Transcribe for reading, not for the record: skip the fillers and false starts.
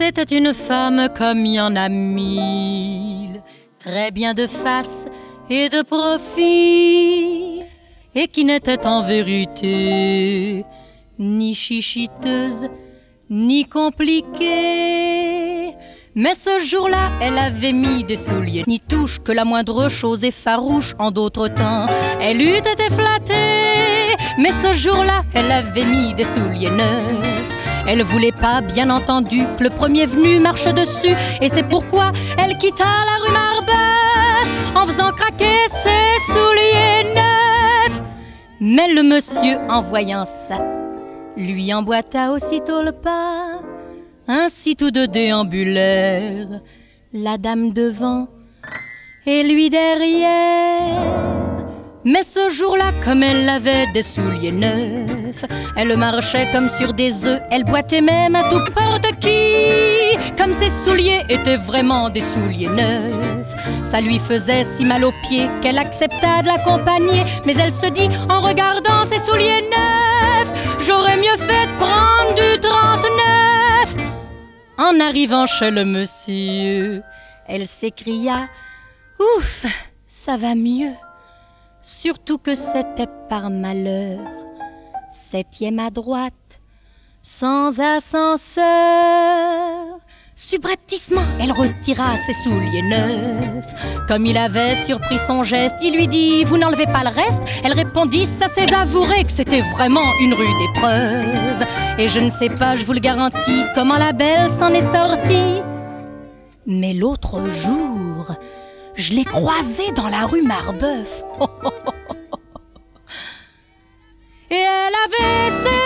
C'était une femme comme il y en a mille, très bien de face et de profil, et qui n'était en vérité ni chichiteuse, ni compliquée. Mais ce jour-là, elle avait mis des souliers, ni touche que la moindre chose est farouche en d'autres temps. Elle eût été flattée, mais ce jour-là, elle avait mis des souliers neufs. Elle voulait pas, bien entendu, que le premier venu marche dessus, et c'est pourquoi elle quitta la rue Marbeuf en faisant craquer ses souliers neufs. Mais le monsieur, en voyant ça, lui emboîta aussitôt le pas. Ainsi tous deux déambulèrent, la dame devant et lui derrière. Mais ce jour-là, comme elle avait des souliers neufs, elle marchait comme sur des œufs, elle boitait même à tout porte qui. Comme ses souliers étaient vraiment des souliers neufs, ça lui faisait si mal aux pieds qu'elle accepta de l'accompagner. Mais elle se dit en regardant ses souliers neufs, j'aurais mieux fait de prendre du 39. En arrivant chez le monsieur, elle s'écria « Ouf, ça va mieux !» Surtout que c'était par malheur, 7e à droite, sans ascenseur. Subrepticement, elle retira ses souliers neufs. Comme il avait surpris son geste, il lui dit « Vous n'enlevez pas le reste ?» Elle répondit « Ça c'est avoué que c'était vraiment une rude épreuve. Et je ne sais pas, je vous le garantis, comment la belle s'en est sortie. » Mais l'autre jour, je l'ai croisée dans la rue Marbeuf. Et elle avait ses